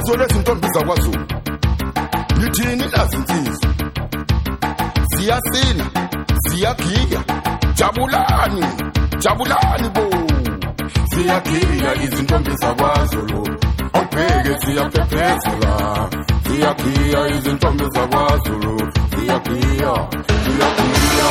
Sizole zintombi zakwaZulu. Yithini lazinsizwa. Siyasina, siyagiya. Jabulani, jabulani bo. Siyagiya izintombi zakwaZulu. Awubheke siyaphephezela. Siyagiya izintombi zakwaZulu. Siyagiya, siyagiya.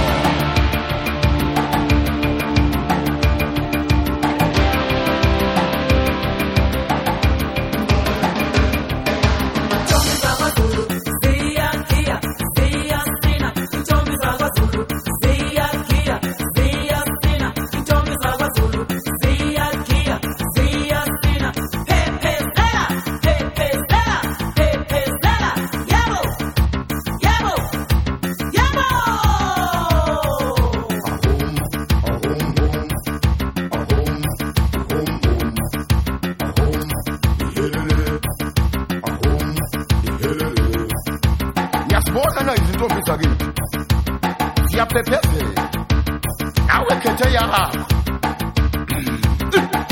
Bona na izintombi zakithi siyaphephezela awe khethe yaha